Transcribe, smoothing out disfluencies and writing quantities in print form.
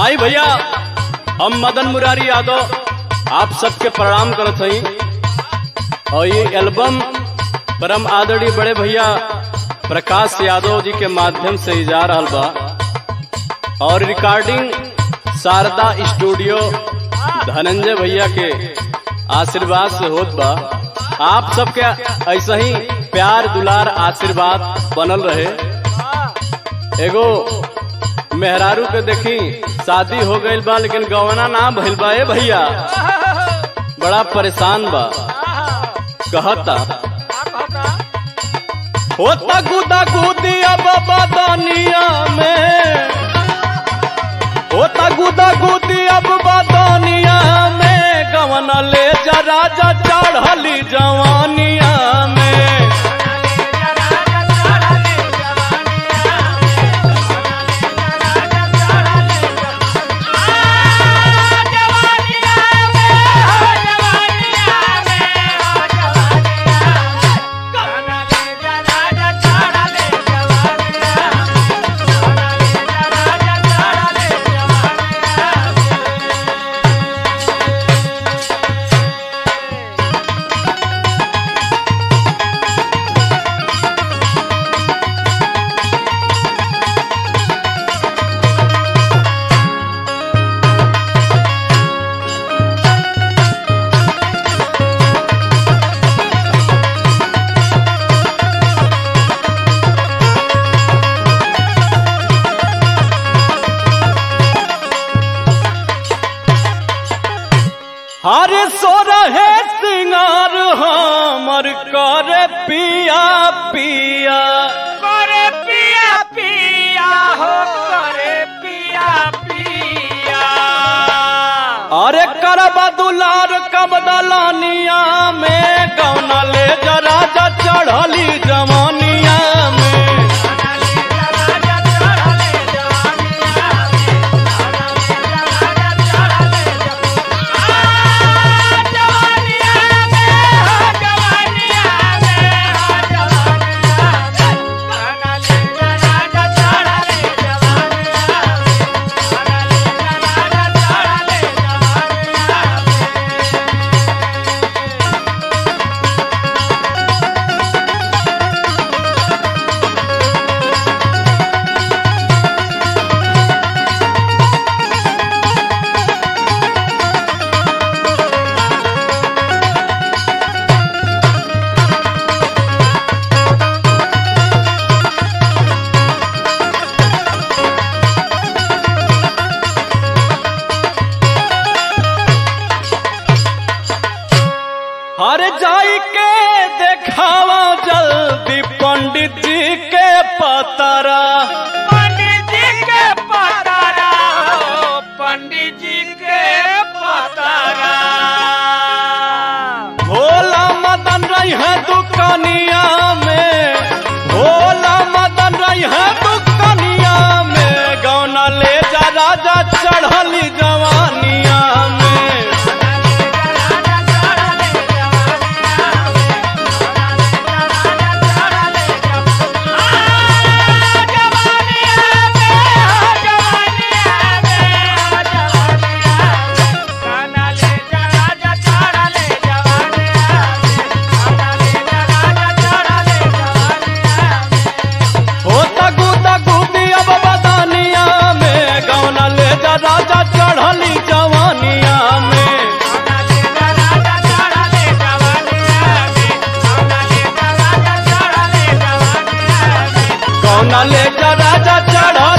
आई भैया, हम मदन मुरारी यादव आप सबके प्रणाम करत हई। और ये एल्बम परम आदरणीय बड़े भैया प्रकाश यादव जी के माध्यम से जा रहल बा और रिकॉर्डिंग शारदा स्टूडियो धनंजय भैया के आशीर्वाद से होत बा। आप सबके ऐसा ही प्यार दुलार आशीर्वाद बनल रहे। एगो मेहरारू के देखी शादी हो गईल बा लेकिन गवना ना भइल बा। भैया बड़ा परेशान बा, कहता होता गुदा गुदी अब बदनिया में, होता गुदा गुदी अब बदनिया में, गवना ले जा राजा चढ़ली जवानिया में। हरे सो रहे सिंगार हमर करे पिया पिया, करे पिया पिया हो, करे पिया पिया। अरे करबा दुलार कब दलानिया में, गौना ले जा राजा चढ़ली जवानिया में। अरे जाई के देखावा जल्दी पंडित जी के पतारा, पंडित जी के पतारा हो, पंडित जी के पतारा। भोला मदन रही है दुकानिया में, भोला मदन रही है दुकानिया में, गौना ले जा राजा चढ़ली जवानिया में। राजा चढ़ली जवानिया में, कौना ले जा राजा चढ़